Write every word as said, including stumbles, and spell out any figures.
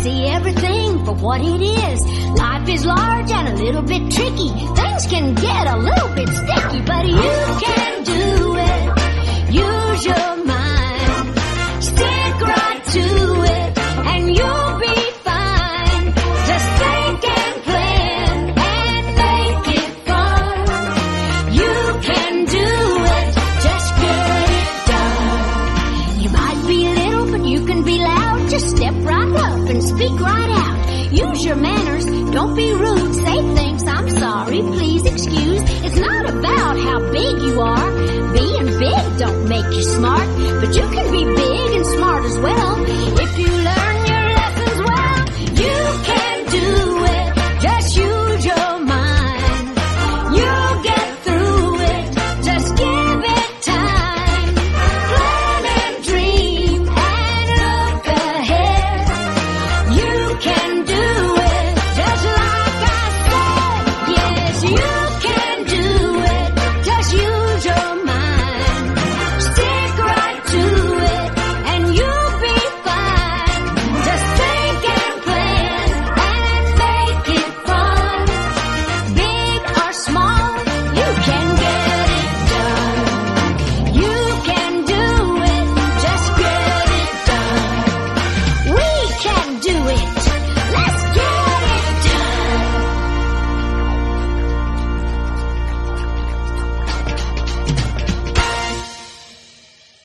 see everything for what it is. Life is large and a little bit tricky. Things can get a little bit sticky, but you can do it. Use your mind. Stick right to it, and you'll be fine. Just think and plan and make it fun. You can do it. Just get it done. You might be little, but you can be loud. Just step right up and speak right out. Use your manners, don't be rude. Say thanks, I'm sorry, please excuse. It's not about how big you are. Being big don't make you smart, but you can be big and smart as well. If you